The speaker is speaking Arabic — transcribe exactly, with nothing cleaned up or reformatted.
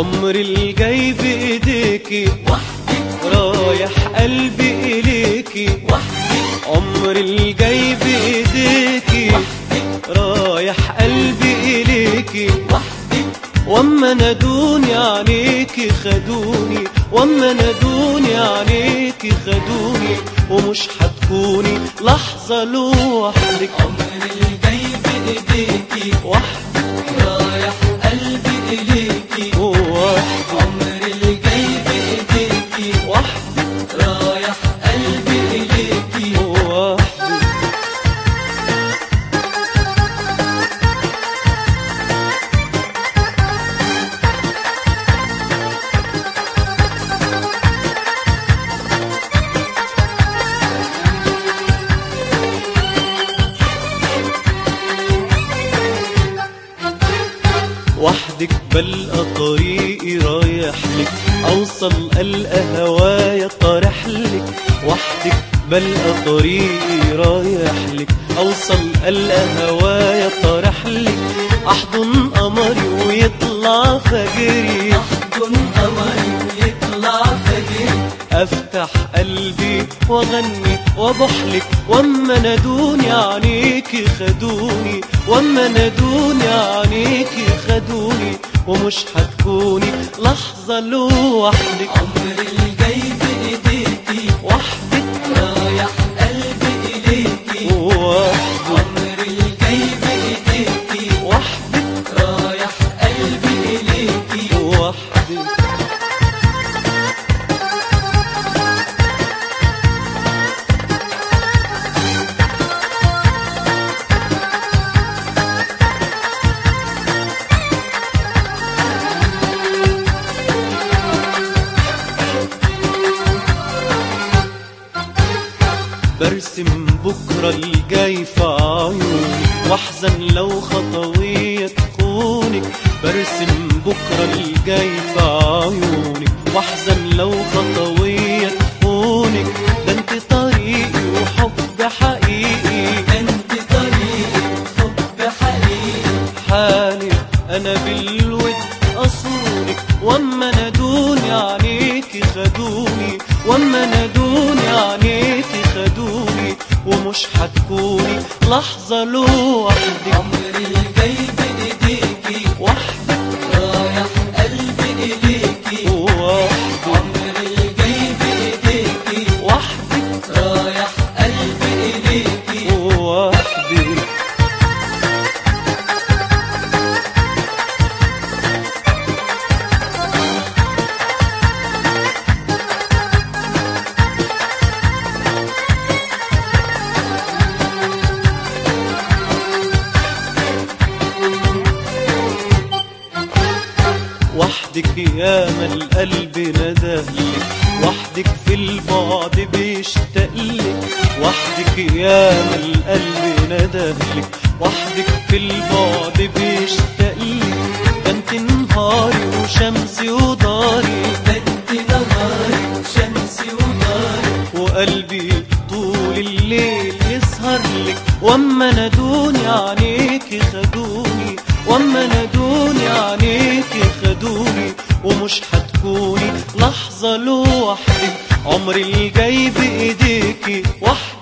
عمري الجاي بايديكي وحدك رايح قلبي اليكي وحدك عمري الجاي بايديكي رايح قلبي اليكي وحدك واما نادوني عليكي خدوني واما نادوني عليكي خدوني ومش هتكوني لحظة لوحدك عمري الجاي بايديكي وحدك رايح قلبي اليكي وحدك عمري الجاي بايديكي وحدك رايح قلبي اليكي وحدك وحدك بلقى طريقي رايح لك اوصل القى هوايا طارح لك وحدك بلقى طريقي رايح لك اوصل القى هوايا طارح لك احضن قمري ويطلع فجري احضن قمري ويطلع فجري افتح قلبي واغني وبحلك واما نادوني عليكي خدوني واما نادوني عليكي خدوني ومش هتكوني لحظة لوحدك عمري الجاي بايديكي وحدك رايح قلبي اليكي وحدك عمري الجاي بايديكي وحدك رايح قلبي اليكي وحدك برسم بكرة الجاي في عيونك واحزن لو خطوية تخونك برسم بكرة الجاي في عيونك واحزن لو خطوية تخونك ده انت طريقي وحب حقيقي انت طريقي حب حقيقي حالي انا بالود اصونك واما نادوني عليكي خدوني واما نادوني عليكي خدوني ومش هتكوني لحظة لوحدك عمري الجاي بايديكي وحدك رايح قلبي اليكي وحدك عمري الجاي بايديكي وحدك رايح قلبي اليكي وحدك وحدك يا ما القلب ندهلك وحدك في البعد بيشتاقلك وحدك يا ما القلب ندهلك وحدك في البعد بيشتاقلك ده انت نهاري وشمسي وداري ده انت نهاري وشمسي وداري وقلبي طول الليل يسهر لك واما نادوني عليكي خدوني واما نادوني عليكي خدوني ومش هتكوني لحظة لوحدك عمري الجاي بايديكي وحدك